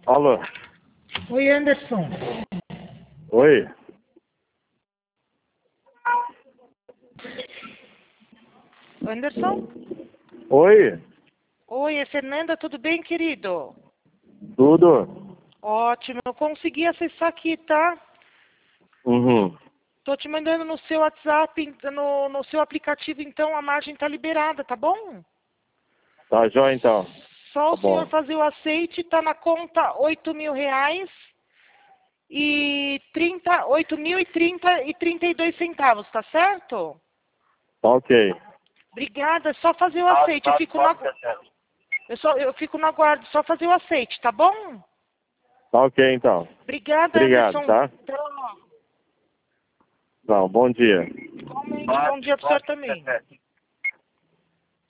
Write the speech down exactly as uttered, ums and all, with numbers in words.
Alô? Oi, Anderson. Oi? Anderson? Oi? Oi, é Fernanda, tudo bem, querido? Tudo? Ótimo, eu consegui acessar aqui, tá? Uhum. Tô te mandando no seu WhatsApp, no, no seu aplicativo, então a margem tá liberada, tá bom? Tá jóia então. Só Tá o senhor bom. fazer o aceite, tá na conta oito mil reais e trinta, oito mil e trinta e trinta e dois centavos, tá certo? Tá ok. Obrigada, é só fazer o aceite, eu fico na, eu só, eu fico no aguardo, só fazer o aceite, tá bom? Tá ok então. Obrigada, Obrigado, Anderson. tá? Até logo. Não, bom dia. Igualmente, bom dia pro senhor também.